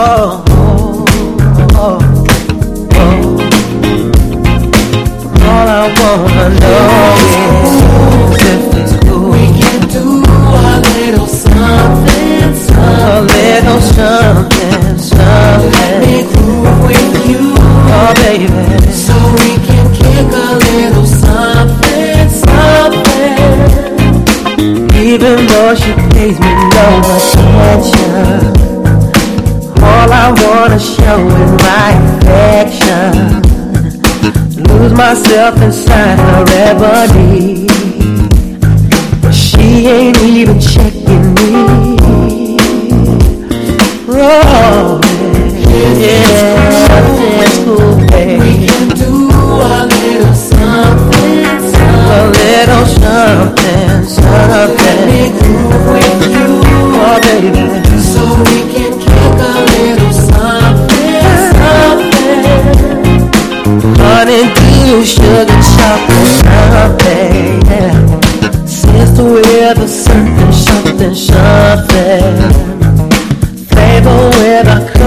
oh. All I wanna know is if it's cool. We can do a little something, something. A little something, something. Let me groove with you, oh baby. So we can kick a little something, something. Even though she pays me no attention, all I wanna show is my affection. Lose myself inside her ebony. She ain't even checking me. Oh.